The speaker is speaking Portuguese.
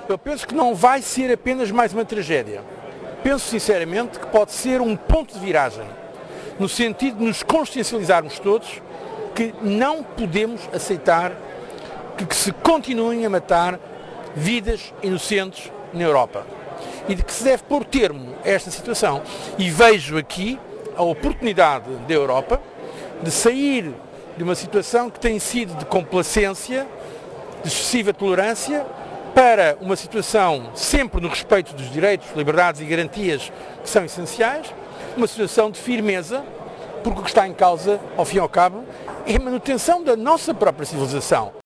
Eu penso que não vai ser apenas mais uma tragédia. Penso sinceramente que pode ser um ponto de viragem, no sentido de nos consciencializarmos todos que não podemos aceitar que se continuem a matar vidas inocentes na Europa e de que se deve pôr termo a esta situação. E vejo aqui a oportunidade da Europa de sair de uma situação que tem sido de complacência, de excessiva tolerância, para uma situação sempre no respeito dos direitos, liberdades e garantias que são essenciais, uma situação de firmeza, porque o que está em causa, ao fim e ao cabo, é a manutenção da nossa própria civilização.